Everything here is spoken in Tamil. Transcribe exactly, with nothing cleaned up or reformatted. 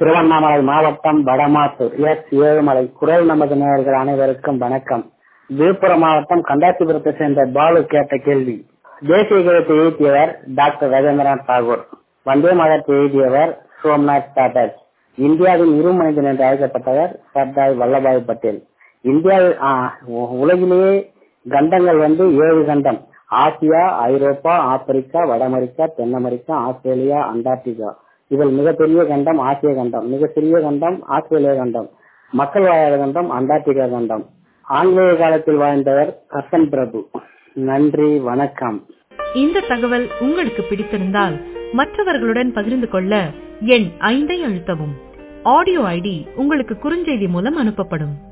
திருவண்ணாமலை மாவட்டம் வடமாத்தூர் எஸ் ஏழுமலை. குரல் நமது நேயர்கள் அனைவருக்கும் வணக்கம். விழுப்புரம் மாவட்டம் கண்டாசிபுரத்தை சேர்ந்த பாலு கேட்ட கேள்வி. தேசிய கீதத்தை எழுதியவர் டாக்டர் ரவீந்திரநாத் தாகூர். வந்தே மாதத்தை எழுதியவர் சோம்நாத் சாட்டர்ஜி. இந்தியாவின் இரு மனிதன் என்று அழைக்கப்பட்டவர் சர்தார் வல்லபாய் பட்டேல். இந்தியாவில் உலகிலேயே கண்டங்கள் வந்து ஏழு கண்டம். ஆசியா, ஐரோப்பா, ஆப்பிரிக்கா, வட அமெரிக்கா, தென் அமெரிக்கா, ஆஸ்திரேலியா, அண்டார்டிகா. இதில் மிகப்பெரிய கண்டம் ஆசிய கண்டம், மிக சிறிய கண்டம் ஆஸ்திரேலியா கண்டம், மக்கள் வாழாத கண்டம் அண்டார்டிகா கண்டம். ஆங்கிலேய காலத்தில் வாழ்ந்தவர் கர்சன் பிரபு. நன்றி, வணக்கம். இந்த தகவல் உங்களுக்கு பிடித்திருந்தால் மற்றவர்களுடன் பகிர்ந்து கொள்ள எண் ஐந்தை அழுத்தவும். ஆடியோ ஐடி உங்களுக்கு குறுஞ்செய்தி மூலம் அனுப்பப்படும்.